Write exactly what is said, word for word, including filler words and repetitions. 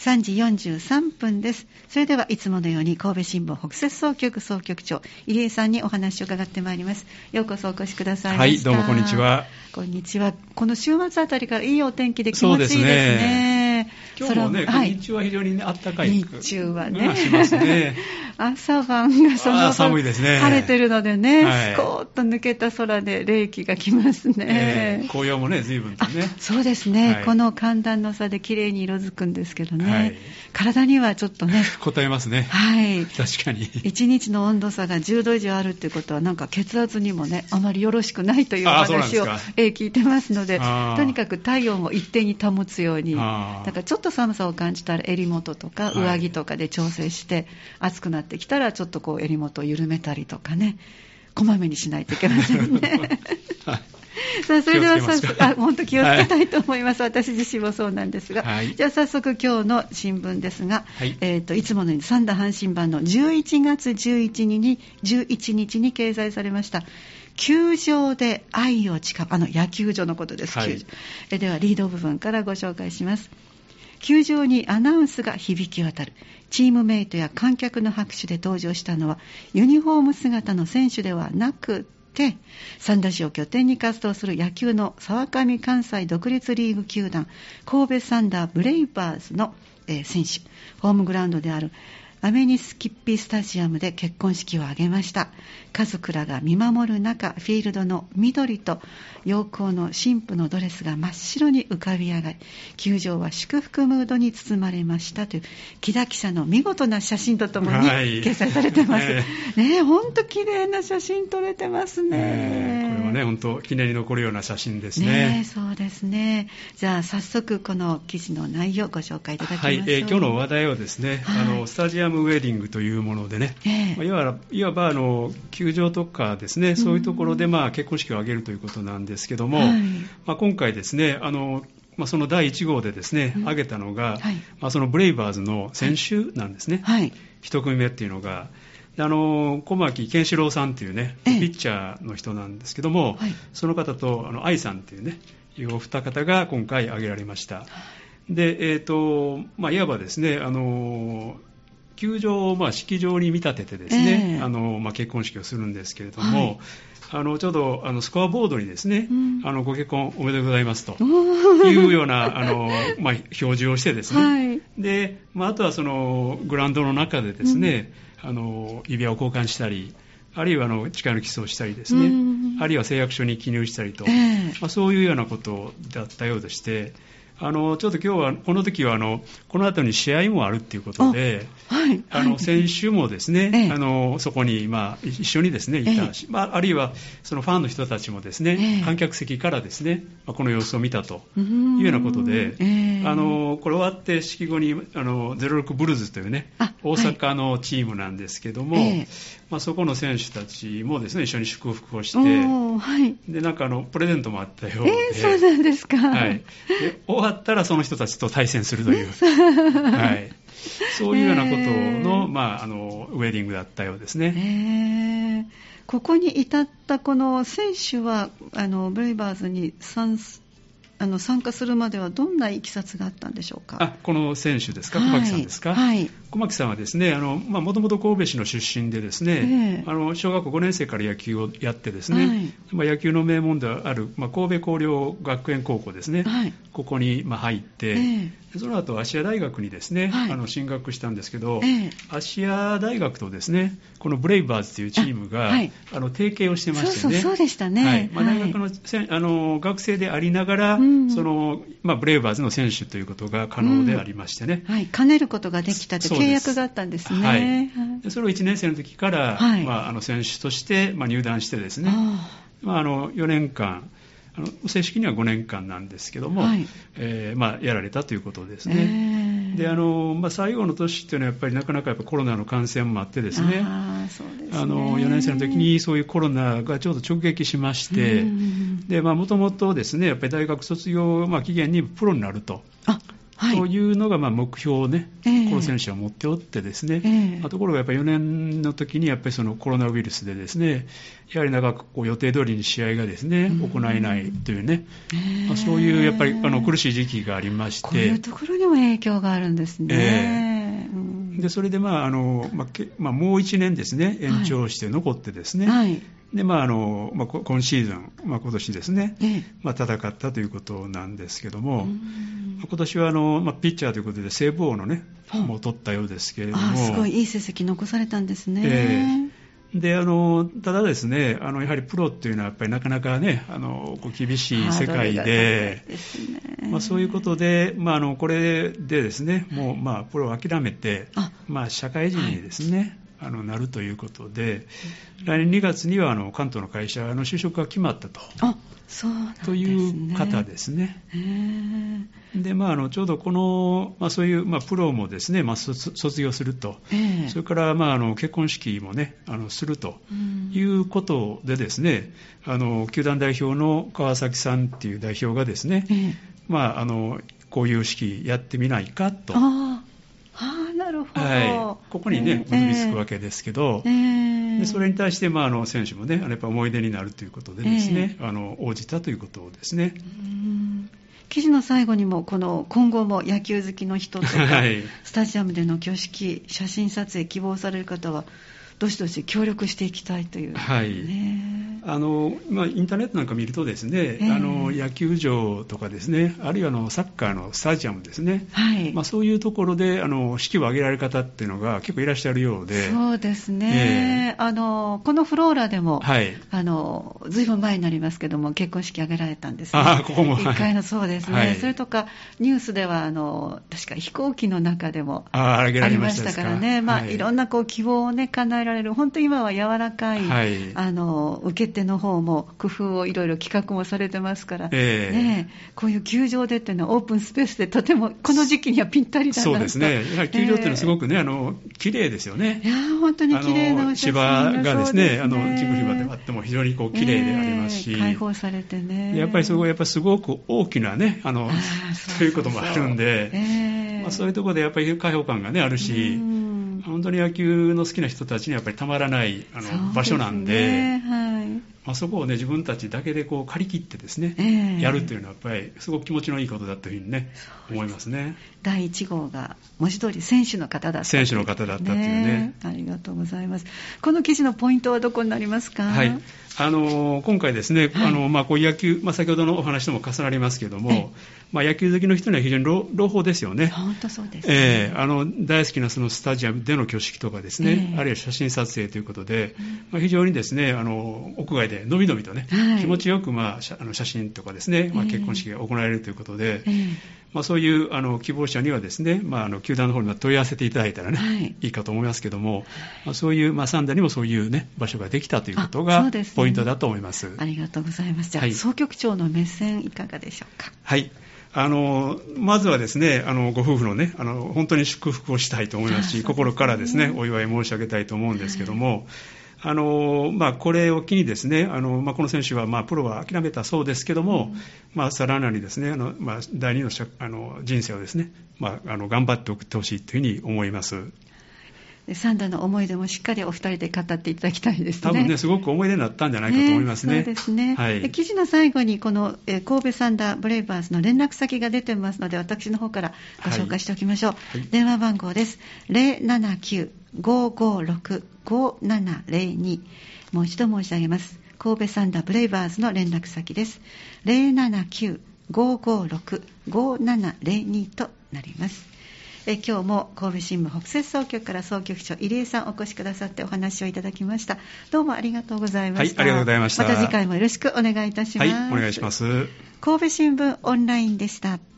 さんじよんじゅうさんぷんです。それではいつものように神戸新聞北摂総局総局長入江さんにお話を伺ってまいります。ようこそお越しくださいました。 はい、どうもこんにちは。 こんにちは。この週末あたりからいいお天気で気持ちいいですね。そうですね。 今日もね、はい、日中は非常に、ね、暖かい日中はねしますね。 朝晩がその寒いですね。 晴れてるのでね、 はい、 スコーッと抜けた空で冷気が来ますね、 えー、紅葉もね随分とね。 そうですね、はい、この寒暖の差で綺麗に色づくんですけどね、はい、体にはちょっとね応えますね。 はい、 確かにいちにちの温度差がじゅうど以上あるっていうことはなんか血圧にもねあまりよろしくないというお話をえー聞いてますので、とにかく体温を一定に保つように、だからちょっと寒さを感じたら襟元とか上着とかで調整して、はい、暑くなってきたらちょっとこう襟元を緩めたりとかね、こまめにしないといけませんね。はい、さあそれでは早速、あ、本当気をつけたいと思います、はい、私自身もそうなんですが、はい、じゃあ早速今日の新聞ですが、はい、えー、といつものように三田阪神版のじゅういちがつじゅういちにちに掲載されました球場で愛を誓う、あの野球場のことです、はい、えではリード部分からご紹介します。球場にアナウンスが響き渡る。チームメイトや観客の拍手で登場したのはユニフォーム姿の選手ではなくて、三田市を拠点に活動する野球の沢上関西独立リーグ球団神戸サンダーブレイバーズの、えー、選手、ホームグラウンドであるアメニスキッピースタジアムで結婚式を挙げました。家族らが見守る中、フィールドの緑と陽光の新婦のドレスが真っ白に浮かび上がり、球場は祝福ムードに包まれましたという木田記者の見事な写真とともに掲載されてます、はい、ねえ、本当綺麗な写真撮れてますね、 えー、これはね本当記念に残るような写真ですね。 ねえ、そうですね。じゃあ早速この記事の内容をご紹介いただきましょう。 はい、えー、今日の話題はですね、はい、あのスタジアムウェディングというものでね、えーまあ、いわば、いわばあの球場とかですね、そういうところで、まあ、結婚式を挙げるということなんですけども、はい、まあ、今回ですね、あのまあ、そのだいいち号でですね、うん、挙げたのが、はい、まあ、そのブレイバーズの選手なんですね、はい、一組目っていうのがあの小牧健志郎さんっていうね、ピッチャーの人なんですけども、はい、その方とあの愛さんっていうね、いうお二方が今回挙げられました。で、えーとまあ、いわばですね、あの球場をまあ式場に見立ててですね、えーあのまあ、結婚式をするんですけれども、はい、あのちょうどあのスコアボードにですね、うん、あのご結婚おめでとうございますというようなあの、まあ、表示をしてですね、はい、でまあ、あとはそのグラウンドの中でですね、うん、あの指輪を交換したり、あるいはあの誓いのキスをしたりですね、うん、あるいは誓約書に記入したりと、えーまあ、そういうようなことだったようでして、あのちょっと今日はこの時はあのこの後に試合もあるということで、はい、あの選手もですね、ええ、あのそこに、まあ、一緒にですねいたし、ええ、まあ、あるいはそのファンの人たちもですね、え、観客席からですね、まあ、この様子を見たというようなことで、あのこれ終わって式後にあのゼロろくブルーズというね、大阪のチームなんですけども、はい、まあ、そこの選手たちもですね一緒に祝福をして、はい、でなんかあのプレゼントもあったようで、 えー、そうなんですか、 はい、で終わったらその人たちと対戦するという、はい、そういうようなことの、えーまあ、あのウェディングだったようですね。 えー、ここに至ったこの選手はあのブレイバーズに参あの参加するまではどんないきさつがあったんでしょうか。 あ、この選手ですか、小牧さんですか。はい、小牧さんはですね、もともと神戸市の出身でですね、えー、あの小学校ごねん生から野球をやってですね、はい、まあ、野球の名門である、まあ、神戸弘陵学園高校ですね、はい、ここにまあ入って、えーその後芦屋大学にですね、はい、あの進学したんですけど、えー、芦屋大学とですねこのブレイバーズというチームがあ、はい、あの提携をしてましてね、 そうそうそうでしたね、はい、 まあ、大学 の,、はい、あの学生でありながら、うん、そのまあ、ブレイバーズの選手ということが可能でありましてね、 うん、はい、兼ねることができたという契約があったんですね。はい、 でそれをいちねん生の時から、はい、まあ、あの選手として、まあ、入団してですね、あ、まあ、あのよねんかん、あの正式にはごねんかんなんですけども、はい、えーまあ、やられたということですね。えー、であのまあ、最後の年っていうのはやっぱりなかなかやっぱコロナの感染もあってですね、あ、そうですね、あのよねん生の時にそういうコロナがちょうど直撃しまして、で、まあ、もともとですねやっぱり大学卒業、まあ、期限にプロになると。あ、 はい、というのがまあ目標をね、えー、この選手は持っておってですね、えー、ところがやっぱりよねんの時にやっぱりそのコロナウイルスでですね、やはり長くこう予定通りに試合がですね、行えないというね、えーまあ、そういうやっぱりあの苦しい時期がありまして、 こういうところにも影響があるんですね。 えーうん、でそれでまああの、まあけまあ、もういちねんですね、延長して残ってですね、はいはいでまああのまあ、今シーズン、まあ、今年ですね、ええまあ、戦ったということなんですけども、今年はあの、まあ、ピッチャーということでセーブ王のね、もう取ったようですけれども、 あすごいいい成績残されたんですね。 えー、であのただですね、あのやはりプロっていうのはやっぱりなかなかね、あのこう厳しい世界で、まあ、そういうことで、まあ、あのこれでですね、もう、まあ、プロを諦めて、まあ、社会人にですね、はいあのなるということで、来年にがつにはあの関東の会社の就職が決まったと。 あ、そうなんですね。 という方ですね。へで、まあ、あのちょうどこの、まあ、そういう、まあ、プロもですね、まあ、卒業すると、それから、まあ、あの結婚式もね、あのするということでですね、あの球団代表の川崎さんっていう代表がですね、まあ、あのこういう式やってみないかと。 ああ、なるほど、 はい、ここにね、結びつくわけですけど、えー、でそれに対して、まあ、あの選手もね、やっぱ思い出になるということでですね、えー、あの応じたということですね。 うん記事の最後にもこの今後も野球好きの人とか、はい、スタジアムでの挙式、写真撮影希望される方はどしどし協力していきたいという、ね、はいあのまあ、インターネットなんか見るとですね、えー、あの野球場とかですね、あるいはあのサッカーのスタジアムですね、はいまあ、そういうところであの式を挙げられる方っていうのが結構いらっしゃるようで。 そうですね、えー、あのこのフローラでも、はい、あのずいぶん前になりますけども結婚式挙げられたんですね。 あここもいっかいのそうですね、はい、それとかニュースではあの確か飛行機の中でもありましたからね、まあはい、いろんなこう希望を、ね、叶えられる本当に今は柔らかい、はい、あの受け手の方も工夫をいろいろ企画もされてますから、えーね、こういう球場でっていうのはオープンスペースでとてもこの時期にはぴったりだなと。 そうですね、やはり球場っていうのはすごくね、えー、あの綺麗ですよね。 いや本当に綺麗な写真が芝がですね、あのジグ芝であっても非常にこう綺麗でありますし、 えー、開放されてね、 やっぱりそこやっぱりすごく大きなね、あのということもあるんで、えーまあ、そういうところでやっぱり開放感がねあるし、本当に野球の好きな人たちにはやっぱりたまらないあの場所なんで、ねはいまあ、そこを、ね、自分たちだけでこう借り切ってですね、えー、やるというのはやっぱりすごく気持ちのいいことだというふうに、ね、思いますね。 だいいち号が文字通り選手の方だった、 選手の方だったというね。 ありがとうございます。この記事のポイントはどこになりますか？ はい、あの今回ですね、はいあのまあ、こう野球、まあ、先ほどのお話とも重なりますけれども、まあ、野球好きの人には非常に朗報ですよね。 本当そうですね、 えー、あの大好きなそのスタジアムでの挙式とかですね、えー、あるいは写真撮影ということで、うんまあ、非常にですねあの屋外でのびのびとね、はい、気持ちよく、まあ、あの写真とかですね、まあ、結婚式が行われるということで、えーまあ、そういうあの希望者にはですね、まあ、あの球団の方に問い合わせていただいたらね、はい、いいかと思いますけども、まあ、そういう、まあ、サンダにもそういう、ね、場所ができたということがポイントだと思います。 ありがとうございます。じゃあ、はい、総局長の目線いかがでしょうか？ はい、あのまずはですねあのご夫婦のねあの本当に祝福をしたいと思いますし、すね、心からですねお祝い申し上げたいと思うんですけども、はいあのまあ、これを機にですねあの、まあ、この選手は、まあ、プロは諦めたそうですけども、うんまあ、さらなりですねあの、まあ、第二のあの人生をですね、まあ、あの頑張って送ってほしいというふうに思います。 サンダの思い出もしっかりお二人で語っていただきたいですね。 多分ねすごく思い出になったんじゃないかと思いますね。 ねそうですね、 はい、 記事の最後にこの、えー、神戸サンダーブレイバーズの連絡先が出てますので私の方からご紹介しておきましょう、はいはい、電話番号です。 ゼロななきゅう ごーごーろく ごーななゼロに もう一度申し上げます。神戸サンダーブレイバーズの連絡先です。 ゼロななきゅう ごーごーろく ごーななゼロに となります。え今日も神戸新聞北摂総局から総局長入江さんお越しくださってお話をいただきました。どうもありがとうございました。 はい、ありがとうございました。 また次回もよろしくお願いいたします。 はい、お願いします。 神戸新聞オンラインでした。